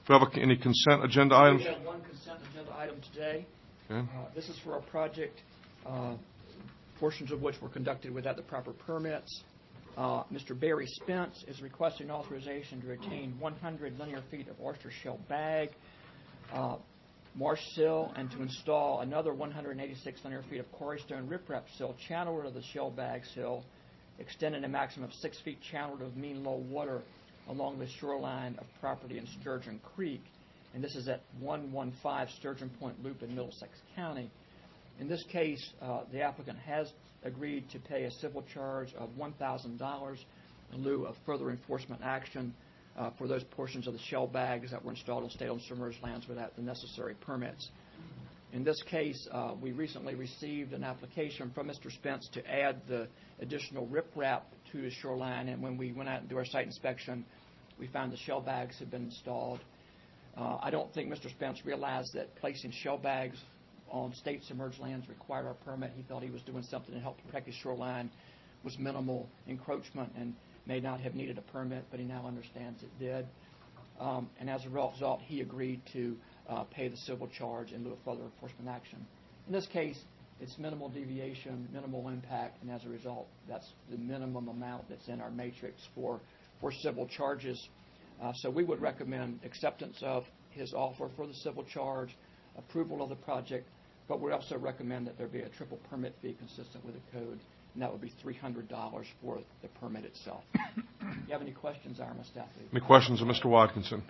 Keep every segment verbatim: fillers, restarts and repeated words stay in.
we have a, any consent agenda items? We have one consent agenda item today. Okay. Uh, this is for a project, uh, portions of which were conducted without the proper permits. Uh, Mister Barry Spence is requesting authorization to retain one hundred linear feet of oyster shell bag, uh, marsh sill, and to install another one hundred eighty-six linear feet of quarry stone riprap sill channeled to the shell bag sill, extending a maximum of six feet channeled of mean low water along the shoreline of property in Sturgeon Creek. And this is at one one five Sturgeon Point Loop in Middlesex County. In this case, uh, the applicant has agreed to pay a civil charge of one thousand dollars in lieu of further enforcement action uh, for those portions of the shell bags that were installed on state-owned submerged lands without the necessary permits. In this case, uh, we recently received an application from Mister Spence to add the additional riprap to the shoreline, and when we went out and did our site inspection, we found the shell bags had been installed. Uh, I don't think Mister Spence realized that placing shell bags on state submerged lands required a permit. He thought he was doing something to help protect his shoreline, was minimal encroachment, and may not have needed a permit, but he now understands it did. Um, and as a result, he agreed to uh, pay the civil charge in lieu of further enforcement action. In this case, it's minimal deviation, minimal impact, and as a result, that's the minimum amount that's in our matrix for, for civil charges. Uh, so we would recommend acceptance of his offer for the civil charge, approval of the project, but we also recommend that there be a triple permit fee consistent with the code, and that would be three hundred dollars for the permit itself. Do you have any questions, Irma staff? Any questions of Mister Watkinson?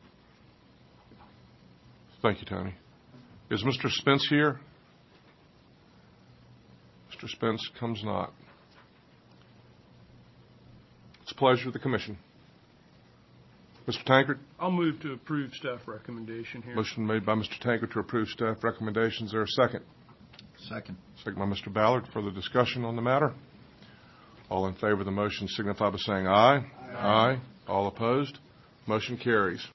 Thank you, Tony. Is Mister Spence here? Mister Spence comes not. It's a pleasure of the Commission. Mister Tankard? I'll move to approve staff recommendation here. Motion made by Mister Tankard to approve staff recommendations. Is there a second? Second. Second by Mister Ballard. Further discussion on the matter? All in favor of the motion signify by saying aye. Aye. Aye. All opposed? Motion carries.